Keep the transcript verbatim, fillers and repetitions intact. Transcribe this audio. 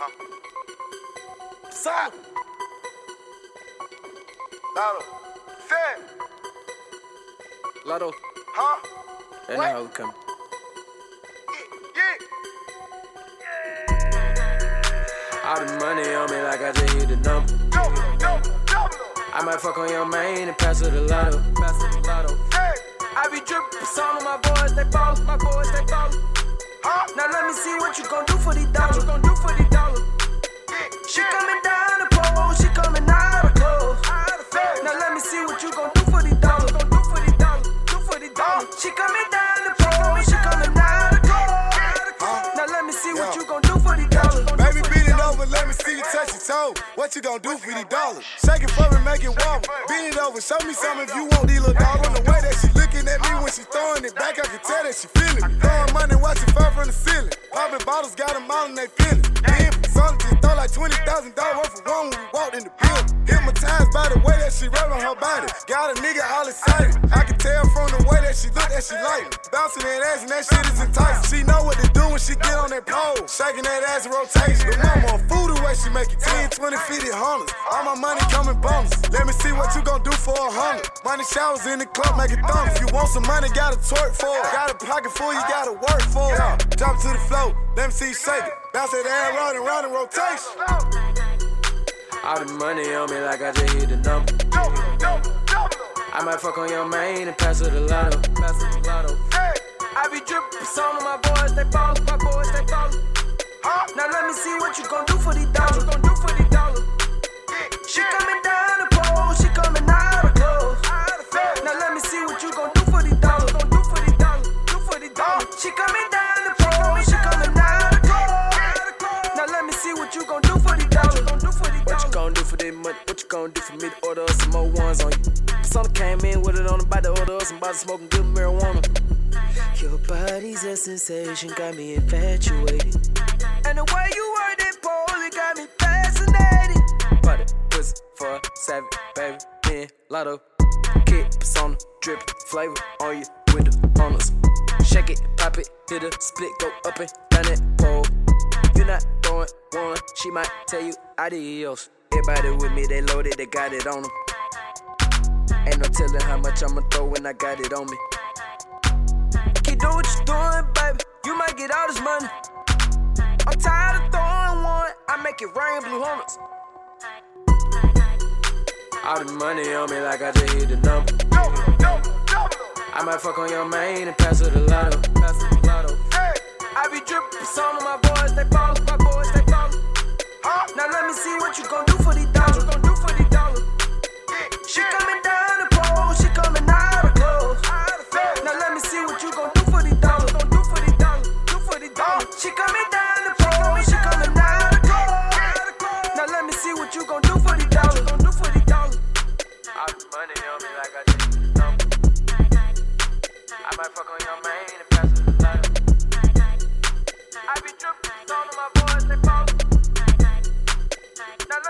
Sabe? Lotto. Fed. Lotto. Huh? They know What? how we come. Yeah. All the money on me like I just hit the number. Double, double, double. I might fuck on your main and pass her the lotto. Pass her the lotto. Fed. I be drippin' some of my boys, they ballin', my boys, they ballin'. Huh? Now let me see what you gon' do for these dollars. What you gon' do for these dollars? Yeah. She coming down the pole, she coming out of clothes. Now let me see what you gon' do for these dollars. Gon' do for these dollars, do for these dollars. She coming down the pole, she coming out of clothes. Now let me see what you gon' do for these dollars. Baby, beat it over, let me see you touch your toe. What you gon' do for these dollars? Shake it for me, make it wobble. Beat it over, show me something if you want these little dollars. The way that she looking at me when she throwing it back, I can tell that she feeling me. Throwing money, watch it fall from the ceiling. Popping bottles, got them all and they feeling. Then some just throw like twenty thousand dollars worth of one when we walked in the building. Hypnotized by the way that she rubbing her body. Got a nigga all excited. I can tell from the way that she look that she like it. Bouncing that ass and that shit is enticing. She know what to do when she get on that pole. Shaking that ass in rotation. The mama a fool the way she make it. ten, twenty, fifty, hundreds. All my money coming bonus. Let me see what you gon' do for a hundred. Money showers in the club, make it thumb. If you want some money, gotta twerk for it. Got a pocket full, you gotta work for it. Drop it to the floor, let me see you shake it. Bounce that ass round and round in rotation. All the money on me like I just hit the number. Double, double, double. I might fuck on your main and pass her the lotto. Pass her the lotto. Fed. I be drippin' some of my boys, they ballin', my boys, they ballin'. Huh? Now let me see what you gon' do for these dollars. Gon' do for these dollars. She coming down the pole, she coming out of clothes. Now let me see what you gon' do for these dollars. Gon' do for these dollars, do for these dollars. She coming down the pole, she coming out of clothes. Now let me see what you gon' do for these dollars. Gon' do for these dollars. What you gon' do for this money? What you gon' do for me to order us some more ones on you? Someone came in with it on about to order us some bottles smoking good marijuana. Your body's a sensation, got me infatuated. And the way you work that pole, it got me fascinated. Party, pussy, for a savage, baby, in lotto. Kick, persona, drip, flavor on you with the honors. Shake it, pop it, hit a split, go up and down that pole. You not throwing one, she might tell you adios. Everybody with me, they loaded, they got it on them. Ain't no telling how much I'ma throw when I got it on me. Keep doing what you doing, baby, you might get all this money. I'm tired of throwing one, I make it rain blue hornets. All the money on me like I just hit the number. Double, double, double. I might fuck on your main and pass her the lotto. Pass her the lotto. Fed. I be drippin' some of my boys, they ballin', my boys, they ballin'. Huh? Now let me see what you gon' do for these dollars. Gon' do for these dollars. She coming down the pole, she coming out of clothes. Now let me see what you gon' do for these dollars. Gon' do for these dollars, do for these dollars. She coming down the pole, she coming out of clothes. Now let me see what you gon' do for these dollars. Gon' do for these dollars. All the money on me like I just hit the number. I might fuck on your main and pass her the lotto. I be drippin' some of my boys, they ballin'. Now